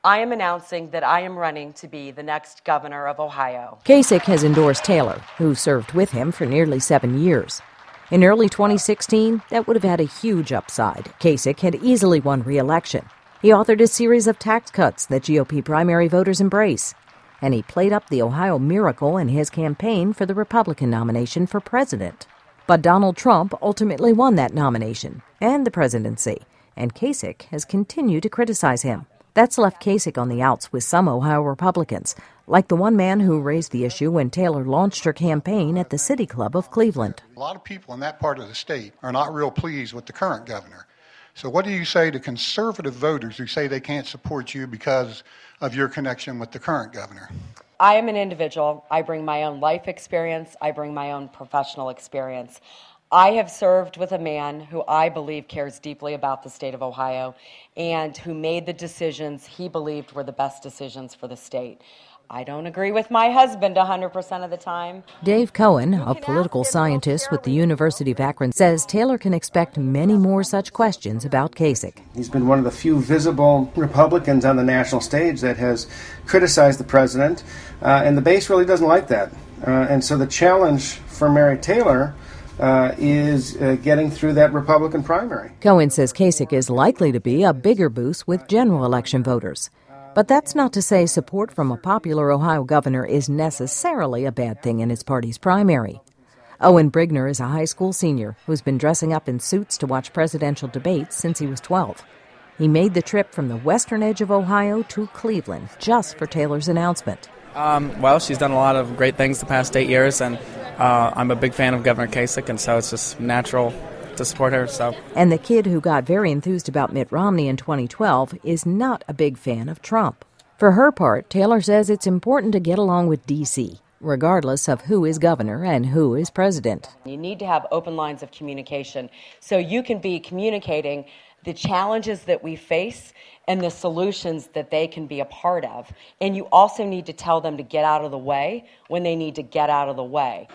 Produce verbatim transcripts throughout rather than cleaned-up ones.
I am announcing that I am running to be the next governor of Ohio. Kasich has endorsed Taylor, who served with him for nearly seven years. In early twenty sixteen, that would have had a huge upside. Kasich had easily won re-election. He authored a series of tax cuts that G O P primary voters embrace. And he played up the Ohio miracle in his campaign for the Republican nomination for president. But Donald Trump ultimately won that nomination and the presidency, and Kasich has continued to criticize him. That's left Kasich on the outs with some Ohio Republicans, like the one man who raised the issue when Taylor launched her campaign at the City Club of Cleveland. A lot of people in that part of the state are not real pleased with the current governor. So what do you say to conservative voters who say they can't support you because of your connection with the current governor? I am an individual. I bring my own life experience. I bring my own professional experience. I have served with a man who I believe cares deeply about the state of Ohio and who made the decisions he believed were the best decisions for the state. I don't agree with my husband one hundred percent of the time. Dave Cohen, a political scientist with the University of Akron, says Taylor can expect many more such questions about Kasich. He's been one of the few visible Republicans on the national stage that has criticized the president, uh, and the base really doesn't like that. Uh, and so the challenge for Mary Taylor uh, is uh, getting through that Republican primary. Cohen says Kasich is likely to be a bigger boost with general election voters. But that's not to say support from a popular Ohio governor is necessarily a bad thing in his party's primary. Owen Brigner is a high school senior who's been dressing up in suits to watch presidential debates since he was twelve. He made the trip from the western edge of Ohio to Cleveland just for Taylor's announcement. Um, well, she's done a lot of great things the past eight years, and uh, I'm a big fan of Governor Kasich, and so it's just natural to support her. So. And the kid who got very enthused about Mitt Romney in twenty twelve is not a big fan of Trump. For her part, Taylor says it's important to get along with D C, regardless of who is governor and who is president. You need to have open lines of communication so you can be communicating the challenges that we face and the solutions that they can be a part of. And you also need to tell them to get out of the way when they need to get out of the way.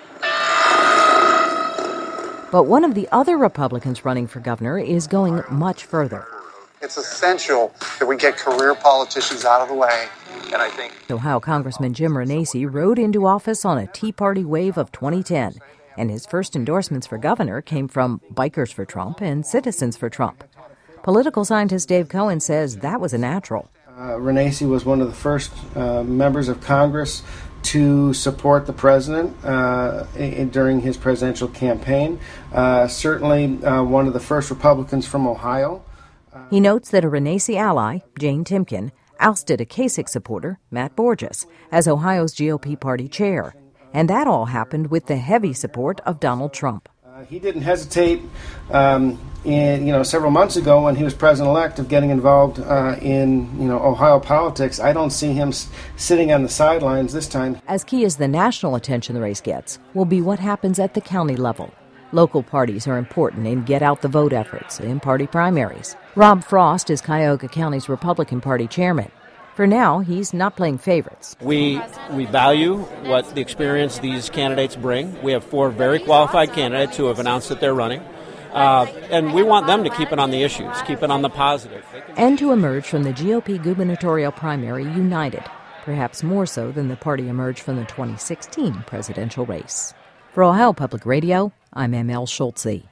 But one of the other Republicans running for governor is going much further. It's essential that we get career politicians out of the way, and I think Ohio Congressman Jim Renacci rode into office on a Tea Party wave of twenty ten, and his first endorsements for governor came from Bikers for Trump and Citizens for Trump. Political scientist Dave Cohen says that was a natural. Uh, Renacci was one of the first uh, members of Congress to support the president uh, in, during his presidential campaign. Uh, certainly uh, one of the first Republicans from Ohio. Uh, he notes that a Renacci ally, Jane Timken, ousted a Kasich supporter, Matt Borges, as Ohio's G O P party chair. And that all happened with the heavy support of Donald Trump. Uh, he didn't hesitate um, in, you know, several months ago when he was president-elect of getting involved uh, in, you know, Ohio politics. I don't see him s- sitting on the sidelines this time. As key as the national attention the race gets will be what happens at the county level. Local parties are important in get-out-the-vote efforts in party primaries. Rob Frost is Cuyahoga County's Republican Party chairman. For now, he's not playing favorites. We we value what the experience these candidates bring. We have four very qualified candidates who have announced that they're running. Uh, and we want them to keep it on the issues, keep it on the positive. And to emerge from the G O P gubernatorial primary united, perhaps more so than the party emerged from the twenty sixteen presidential race. For Ohio Public Radio, I'm M L Schultze.